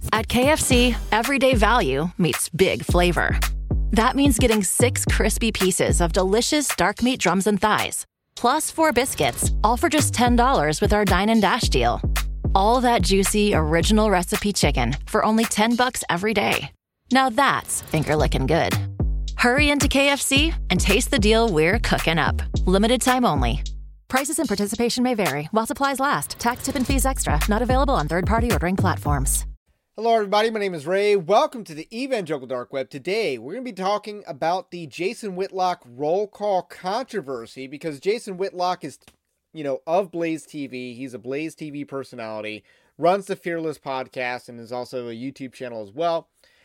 At KFC, everyday value meets big flavor. That means getting 6 crispy pieces of delicious dark meat drums and thighs, plus 4 biscuits, all for just $10 with our Dine and Dash deal. All that juicy, original recipe chicken for only $10 every day. Now that's finger-licking good. Hurry into KFC and taste the deal we're cooking up. Limited time only. Prices and participation may vary while supplies last. Tax, tip, and fees extra. Not available on third-party ordering platforms. Hello, everybody. My name is Ray. Welcome to the Evangelical Dark Web. Today, we're going to be talking about the Jason Whitlock roll call controversy because Jason Whitlock is, of Blaze TV. He's a Blaze TV personality, runs the Fearless podcast, and is also a YouTube channel as well.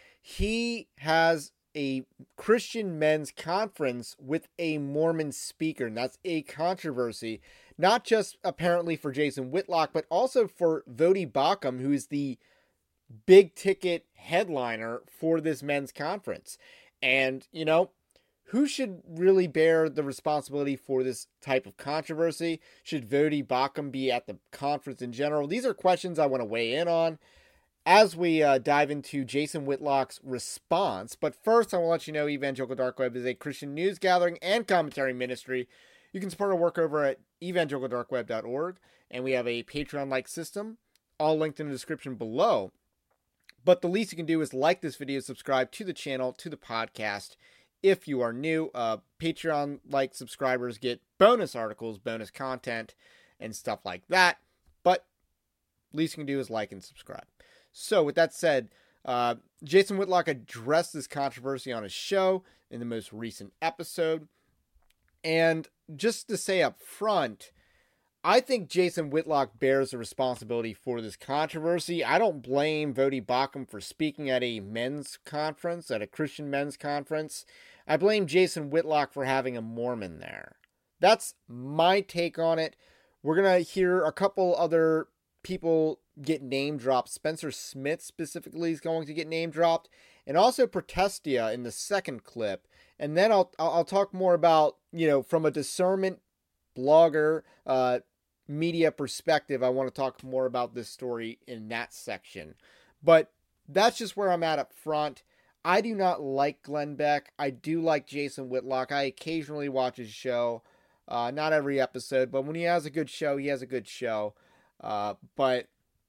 He has a Christian men's conference with a Mormon speaker, and that's a controversy, not just apparently for Jason Whitlock, but also for Voddie Baucham, who is the big ticket headliner for this men's conference. And, who should really bear the responsibility for this type of controversy? Should Voddie Baucham be at the conference in general? These are questions I want to weigh in on as we dive into Jason Whitlock's response. But first, I want to let you know Evangelical Dark Web is a Christian news gathering and commentary ministry. You can support our work over at evangelicaldarkweb.org, and we have a Patreon-like system, all linked in the description below. But the least you can do is like this video, subscribe to the channel, to the podcast. If you are new, Patreon-like subscribers get bonus articles, bonus content, and stuff like that. But least you can do is like and subscribe. So with that said, Jason Whitlock addressed this controversy on his show in the most recent episode. And just to say up front, I think Jason Whitlock bears the responsibility for this controversy. I don't blame Voddie Baucham for speaking at a men's conference, at a Christian men's conference. I blame Jason Whitlock for having a Mormon there. That's my take on it. We're going to hear a couple other people get name dropped. Spencer Smith specifically is going to get name dropped, and also Protestia in the second clip. And then I'll talk more about, from a discernment blogger, media perspective, I want to talk more about this story in that section. But that's just where I'm at up front. I do not like Glenn Beck. I do like Jason Whitlock. I occasionally watch his show. Not every episode, but when he has a good show, he has a good show. But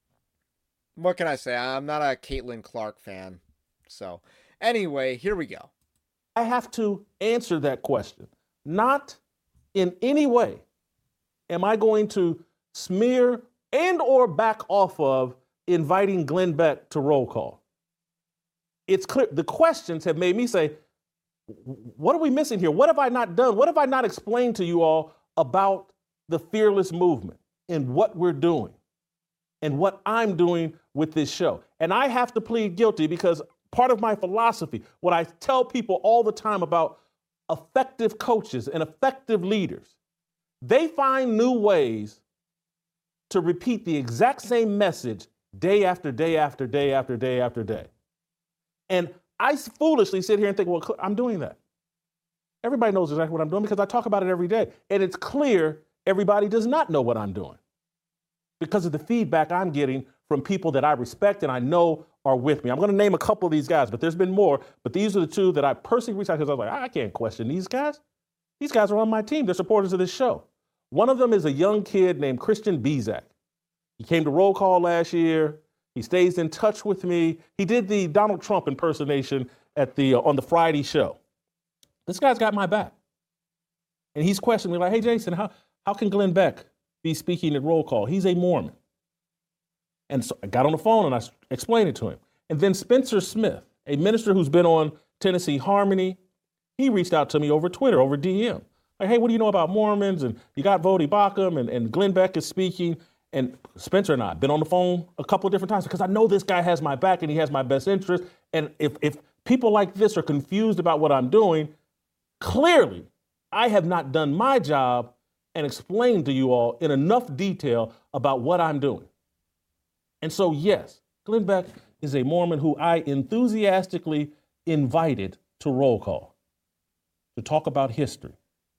what can I say? I'm not a Caitlin Clark fan. So anyway, here we go. I have to answer that question. Not in any way am I going to smear and or back off of inviting Glenn Beck to roll call. It's clear. The questions have made me say, what are we missing here? What have I not done? What have I not explained to you all about the Fearless movement and what we're doing and what I'm doing with this show? And I have to plead guilty because part of my philosophy, what I tell people all the time about effective coaches and effective leaders, they find new ways to repeat the exact same message day after day after day after day after day. And I foolishly sit here and think, well, I'm doing that. Everybody knows exactly what I'm doing because I talk about it every day. And it's clear everybody does not know what I'm doing because of the feedback I'm getting from people that I respect and I know are with me. I'm going to name a couple of these guys, but there's been more. But these are the two that I personally reached out because I was like, I can't question these guys. These guys are on my team. They're supporters of this show. One of them is a young kid named Christian Bizak. He came to roll call last year. He stays in touch with me. He did the Donald Trump impersonation on the Friday show. This guy's got my back. And he's questioning me like, hey, Jason, how can Glenn Beck be speaking at roll call? He's a Mormon. And so I got on the phone and I explained it to him. And then Spencer Smith, a minister who's been on Tennessee Harmony, he reached out to me over Twitter, over DM. Like, hey, what do you know about Mormons? And you got Voddie Baucham and Glenn Beck is speaking. And Spencer and I have been on the phone a couple of different times because I know this guy has my back and he has my best interest. And if people like this are confused about what I'm doing, clearly I have not done my job and explained to you all in enough detail about what I'm doing. And so, yes, Glenn Beck is a Mormon who I enthusiastically invited to roll call to talk about history.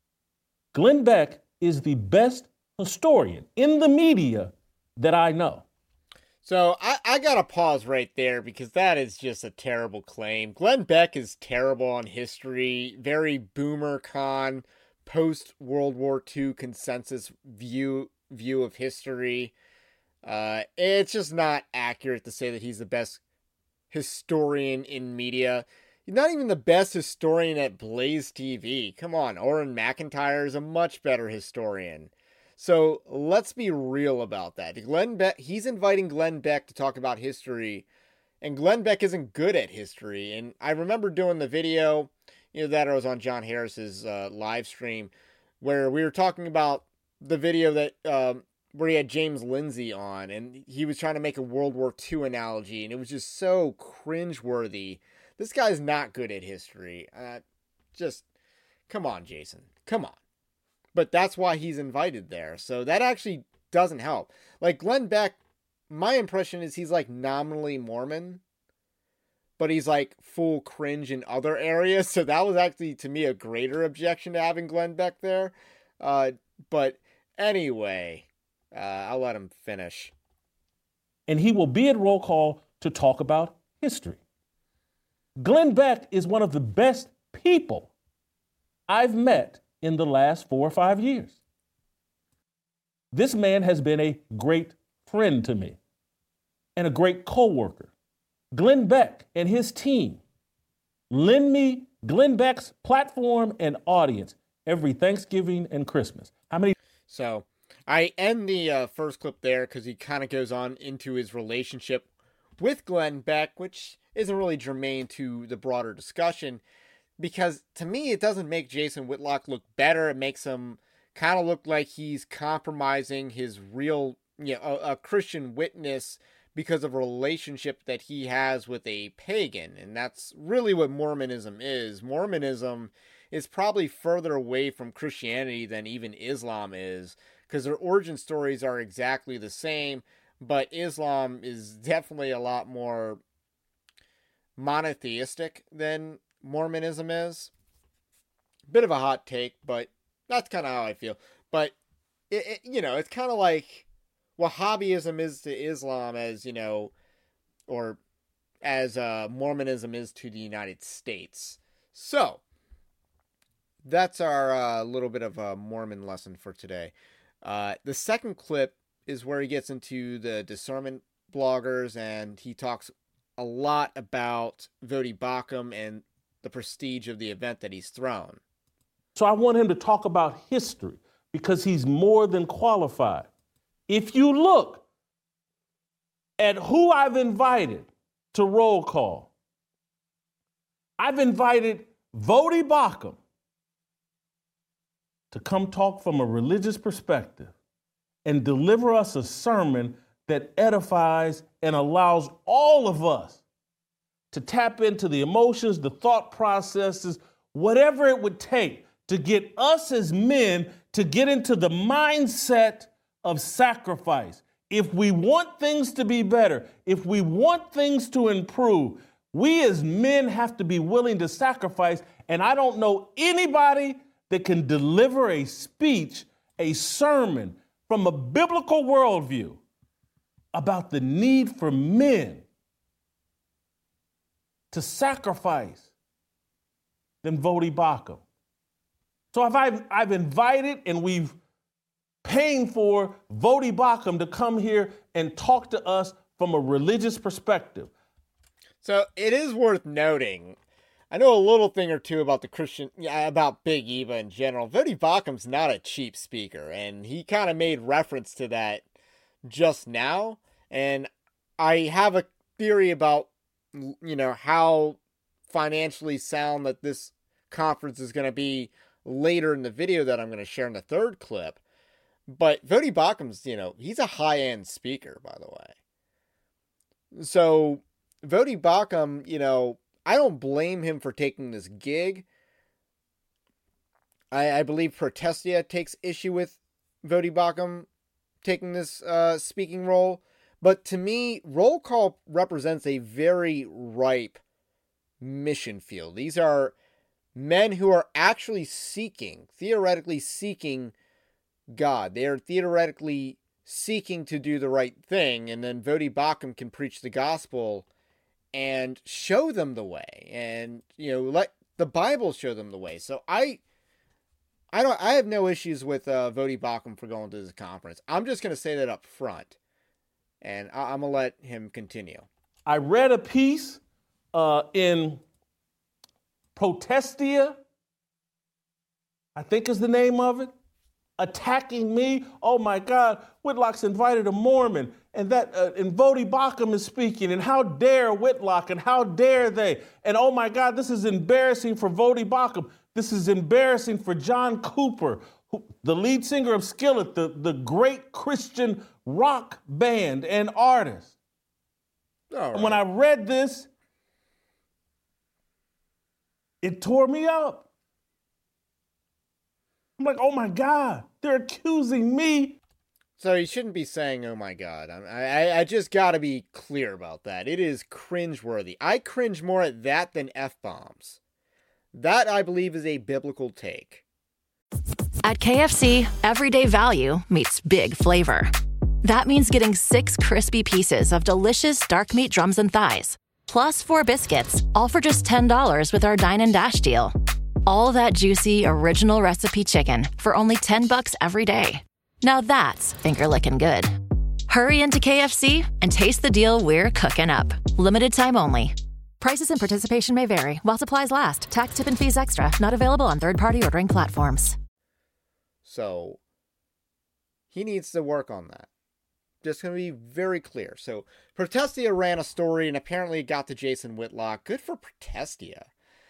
Glenn Beck is the best historian in the media that I know. So I gotta pause right there because that is just a terrible claim. Glenn Beck is terrible on history, very boomer con, post World War II consensus view of history. It's just not accurate to say that he's the best historian in media. He's not even the best historian at Blaze TV. Come on, Oren McIntyre is a much better historian. So let's be real about that. Glenn Beck, he's inviting Glenn Beck to talk about history, and Glenn Beck isn't good at history. And I remember doing the video, that I was on John Harris's live stream, where we were talking about the video that where he had James Lindsay on, and he was trying to make a World War II analogy, and it was just so cringeworthy. This guy's not good at history. Just come on, Jason. Come on. But that's why he's invited there. So that actually doesn't help. Like Glenn Beck, my impression is he's like nominally Mormon, but he's like full cringe in other areas. So that was actually, to me, a greater objection to having Glenn Beck there. But anyway, I'll let him finish. And he will be at Roll Call to talk about history. Glenn Beck is one of the best people I've met in the last 4 or 5 years. This man has been a great friend to me and a great co-worker. Glenn Beck and his team lend me Glenn Beck's platform and audience every Thanksgiving and Christmas. So I end the first clip there because he kind of goes on into his relationship with Glenn Beck, which isn't really germane to the broader discussion. Because to me, it doesn't make Jason Whitlock look better. It makes him kind of look like he's compromising his real, a Christian witness because of a relationship that he has with a pagan. And that's really what Mormonism is. Mormonism is probably further away from Christianity than even Islam is, because their origin stories are exactly the same. But Islam is definitely a lot more monotheistic than Mormonism is. Bit of a hot take, but that's kind of how I feel. But it's kind of like Wahhabism is to Islam as, or as Mormonism is to the United States. So that's our little bit of a Mormon lesson for today. The second clip is where he gets into the discernment bloggers, and he talks a lot about Voddie Baucham and the prestige of the event that he's thrown. So I want him to talk about history because he's more than qualified. If you look at who I've invited to Roll Call, I've invited Voddie Baucham to come talk from a religious perspective and deliver us a sermon that edifies and allows all of us to tap into the emotions, the thought processes, whatever it would take to get us as men to get into the mindset of sacrifice. If we want things to be better, if we want things to improve, we as men have to be willing to sacrifice. And I don't know anybody that can deliver a speech, a sermon from a biblical worldview about the need for men to sacrifice than Voddie Baucham. So if I've invited and we've paying for Voddie Baucham to come here and talk to us from a religious perspective. So it is worth noting, I know a little thing or two about about Big Eva in general. Voddie Baucham's not a cheap speaker, and he kind of made reference to that just now. And I have a theory about, how financially sound that this conference is going to be later in the video that I'm going to share in the third clip. But Voddie Baucham's, he's a high-end speaker, by the way. So Voddie Baucham, I don't blame him for taking this gig. I believe Protestia takes issue with Voddie Baucham taking this speaking role. But to me, Roll Call represents a very ripe mission field. These are men who are actually theoretically seeking God. They are theoretically seeking to do the right thing, and then Vodi Bakum can preach the gospel and show them the way, and let the Bible show them the way. So I have no issues with Vodi Bakum for going to this conference. I'm just going to say that up front, and I'm going to let him continue. I read a piece in Protestia, I think is the name of it, attacking me. Oh my God, Whitlock's invited a Mormon, and Vodi Bakum is speaking, and how dare Whitlock, and how dare they? And oh my God, this is embarrassing for Vodi Bakum. This is embarrassing for John Cooper, the lead singer of Skillet, the great Christian rock band and artist. All right. And when I read this, it tore me up. I'm like, oh my God, they're accusing me. So you shouldn't be saying, oh my God. I just got to be clear about that. It is cringeworthy. I cringe more at that than F-bombs. That, I believe, is a biblical take. At KFC, everyday value meets big flavor. That means getting 6 crispy pieces of delicious dark meat drums and thighs, plus 4 biscuits, all for just $10 with our Dine and Dash deal. All that juicy, original recipe chicken for only $10 every day. Now that's finger-licking good. Hurry into KFC and taste the deal we're cooking up. Limited time only. Prices and participation may vary while supplies last. Tax, tip, and fees extra. Not available on third-party ordering platforms. So he needs to work on that. Just going to be very clear. So Protestia ran a story, and apparently it got to Jason Whitlock. Good for Protestia.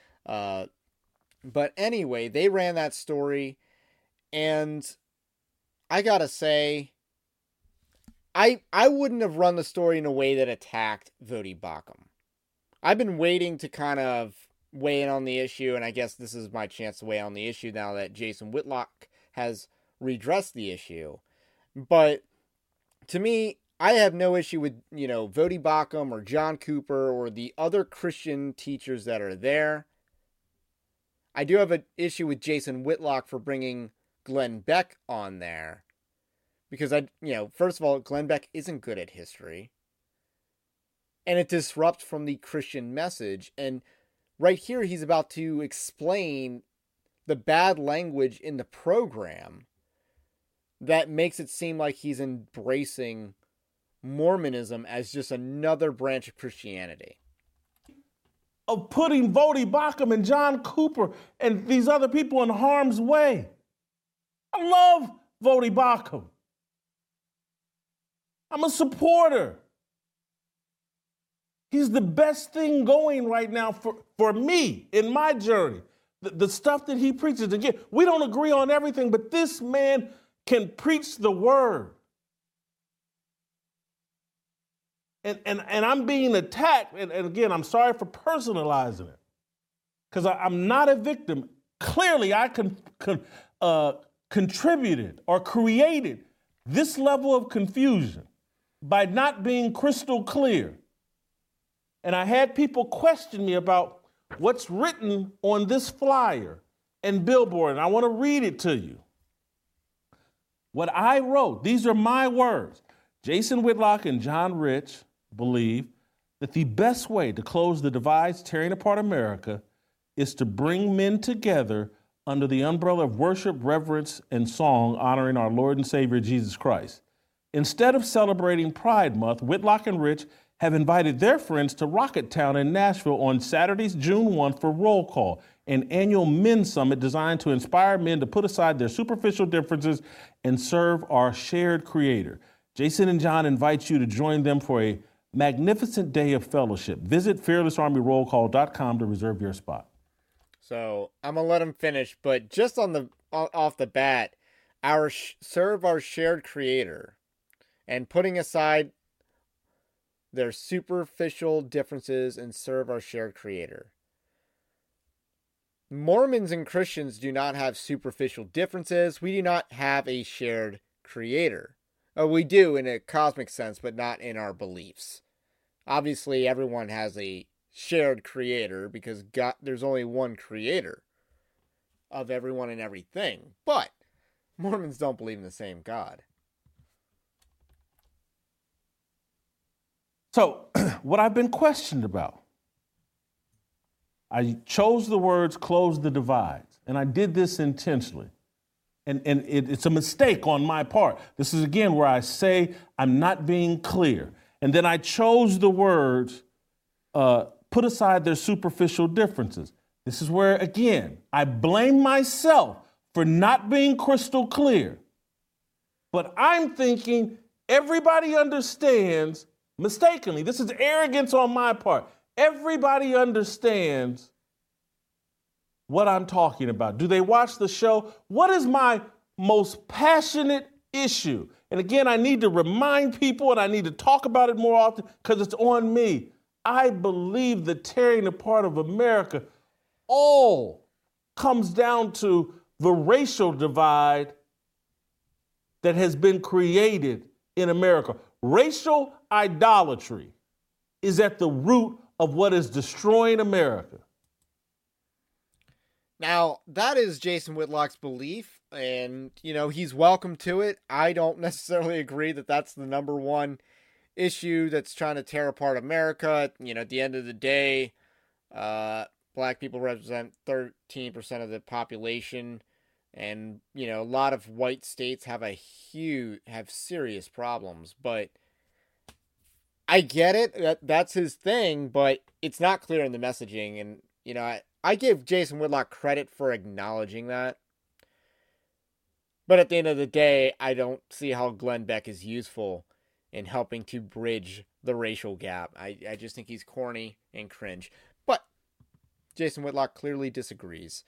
But anyway, they ran that story, and I gotta say, I wouldn't have run the story in a way that attacked Vodi Bakum. I've been waiting to kind of weigh in on the issue, and I guess this is my chance to weigh on the issue now that Jason Whitlock has redressed the issue. But to me, I have no issue with, Vodi Bakum or John Cooper or the other Christian teachers that are there. I do have an issue with Jason Whitlock for bringing Glenn Beck on there. Because, first of all, Glenn Beck isn't good at history. And it disrupts from the Christian message. And right here, he's about to explain the bad language in the program that makes it seem like he's embracing Mormonism as just another branch of Christianity. Of putting Vodi Bakum and John Cooper and these other people in harm's way. I love Vodi Bakum. I'm a supporter. He's the best thing going right now for me in my journey. The stuff that he preaches. Again, we don't agree on everything, but this man can preach the word. And I'm being attacked, and again, I'm sorry for personalizing it, because I'm not a victim. Clearly, I contributed or created this level of confusion by not being crystal clear. And I had people question me about what's written on this flyer and billboard, and I want to read it to you. What I wrote, these are my words. Jason Whitlock and John Rich believe that the best way to close the divides tearing apart America is to bring men together under the umbrella of worship, reverence, and song honoring our Lord and Savior Jesus Christ. Instead of celebrating Pride Month, Whitlock and Rich have invited their friends to Rocketown in Nashville on Saturdays, June 1 for Roll Call, an annual men's summit designed to inspire men to put aside their superficial differences and serve our shared Creator. Jason and John invite you to join them for a magnificent day of fellowship. Visit fearlessarmyrollcall.com to reserve your spot. So I'm gonna let him finish, but just off the bat, serve our shared Creator, and putting aside their superficial differences and serve our shared Creator. Mormons and Christians do not have superficial differences. We do not have a shared Creator. We do in a cosmic sense, but not in our beliefs. Obviously, everyone has a shared Creator because there's only one Creator of everyone and everything. But Mormons don't believe in the same God. So what I've been questioned about, I chose the words close the divides, and I did this intentionally. And it's a mistake on my part. This is, again, where I say I'm not being clear. And then I chose the words, put aside their superficial differences. This is where, again, I blame myself for not being crystal clear. But I'm thinking everybody understands, mistakenly, this is arrogance on my part. Everybody understands what I'm talking about. Do they watch the show? What is my most passionate issue? And again, I need to remind people and I need to talk about it more often because it's on me. I believe the tearing apart of America all comes down to the racial divide that has been created in America. Racial idolatry is at the root of what is destroying America. Now, that is Jason Whitlock's belief, and, he's welcome to it. I don't necessarily agree that that's the number one issue that's trying to tear apart America. At the end of the day, black people represent 13% of the population, and, a lot of white states have serious problems, but I get it. That's his thing, but it's not clear in the messaging, and, I give Jason Whitlock credit for acknowledging that. But at the end of the day, I don't see how Glenn Beck is useful in helping to bridge the racial gap. I just think he's corny and cringe. But Jason Whitlock clearly disagrees.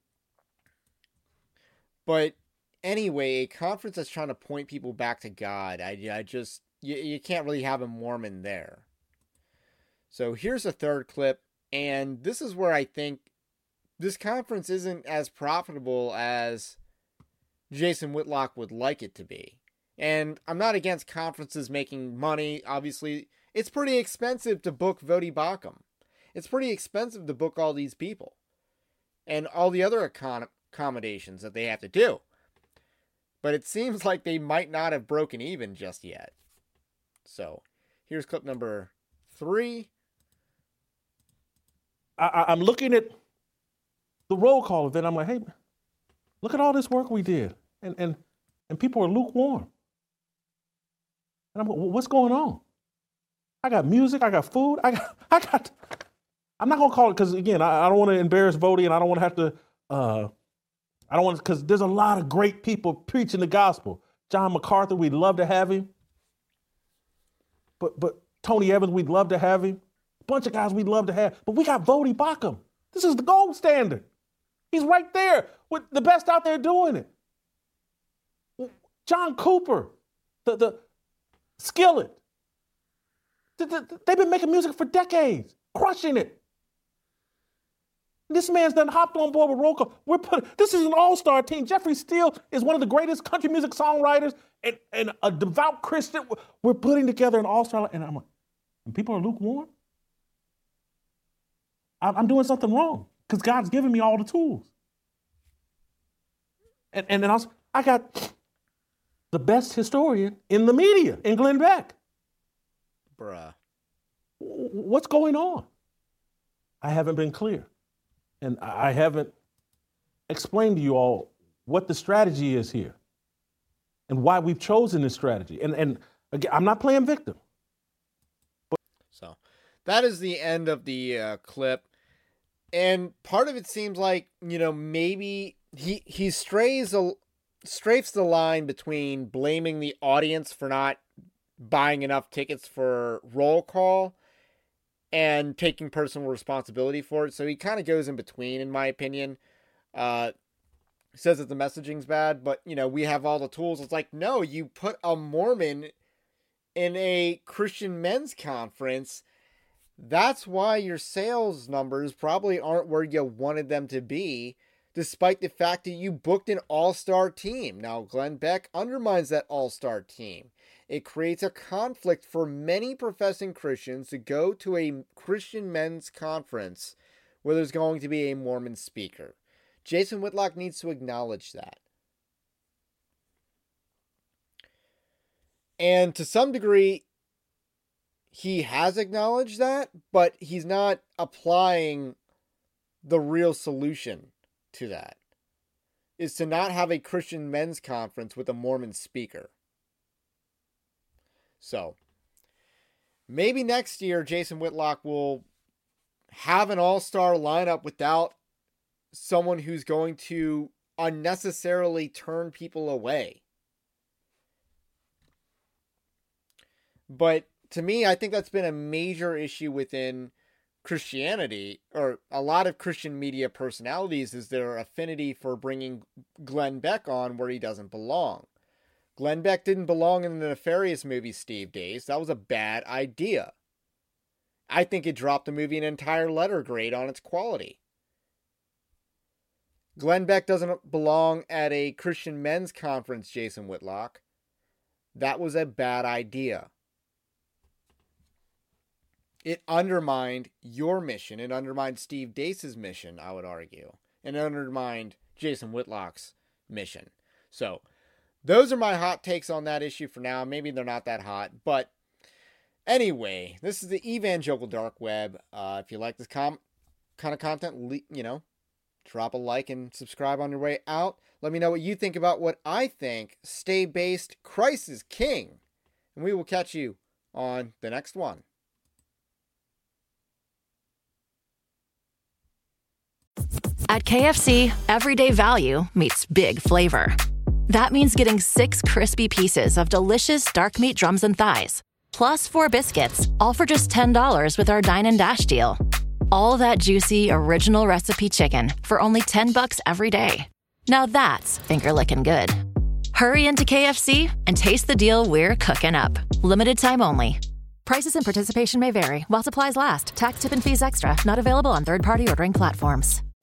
But anyway, a conference that's trying to point people back to God, you can't really have a Mormon there. So here's a third clip. And this is where I think this conference isn't as profitable as Jason Whitlock would like it to be. And I'm not against conferences making money. Obviously, it's pretty expensive to book Voddie Baucham. It's pretty expensive to book all these people. And all the other accommodations that they have to do. But it seems like they might not have broken even just yet. So, here's clip number 3. I'm looking at the roll call event. I'm like, hey, look at all this work we did. And people are lukewarm. And I'm like, what's going on? I got music. I got food. I'm not going to call it because, again, I don't want to embarrass Voddie and I don't want to have to, because there's a lot of great people preaching the gospel. John MacArthur, we'd love to have him. But Tony Evans, we'd love to have him. Bunch of guys we'd love to have, but we got Voddie Baucham. This is the gold standard. He's right there with the best out there doing it. John Cooper, the Skillet. They've been making music for decades, crushing it. This man's done hopped on board with roll call. This is an all-star team. Jeffrey Steele is one of the greatest country music songwriters and a devout Christian. We're putting together an all-star, and I'm like, and people are lukewarm? I'm doing something wrong because God's given me all the tools. And then I got the best historian in the media, in Glenn Beck. Bruh. What's going on? I haven't been clear. And I haven't explained to you all what the strategy is here and why we've chosen this strategy. And again, I'm not playing victim. So that is the end of the clip. And part of it seems like, maybe he strafes the line between blaming the audience for not buying enough tickets for roll call and taking personal responsibility for it. So he kind of goes in between, in my opinion. Says that the messaging's bad, but, we have all the tools. It's like, no, you put a Mormon in a Christian men's conference. That's why your sales numbers probably aren't where you wanted them to be, despite the fact that you booked an all-star team. Now, Glenn Beck undermines that all-star team. It creates a conflict for many professing Christians to go to a Christian men's conference where there's going to be a Mormon speaker. Jason Whitlock needs to acknowledge that. And to some degree, he has acknowledged that, but he's not applying the real solution to that. Is to not have a Christian men's conference with a Mormon speaker. So, maybe next year Jason Whitlock will have an all-star lineup without someone who's going to unnecessarily turn people away. But to me, I think that's been a major issue within Christianity, or a lot of Christian media personalities, is their affinity for bringing Glenn Beck on where he doesn't belong. Glenn Beck didn't belong in the Nefarious movie Steve Days. That was a bad idea. I think it dropped the movie an entire letter grade on its quality. Glenn Beck doesn't belong at a Christian men's conference, Jason Whitlock. That was a bad idea. It undermined your mission. It undermined Steve Dace's mission, I would argue. And it undermined Jason Whitlock's mission. So, those are my hot takes on that issue for now. Maybe they're not that hot. But anyway, this is the Evangelical Dark Web. If you like this kind of content, drop a like and subscribe on your way out. Let me know what you think about what I think. Stay based. Christ is King. And we will catch you on the next one. At KFC, everyday value meets big flavor. That means getting 6 crispy pieces of delicious dark meat drums and thighs, plus 4 biscuits, all for just $10 with our Dine and Dash deal. All that juicy, original recipe chicken for only $10 every day. Now that's finger-licking good. Hurry into KFC and taste the deal we're cooking up. Limited time only. Prices and participation may vary while supplies last. Tax, tip, and fees extra. Not available on third-party ordering platforms.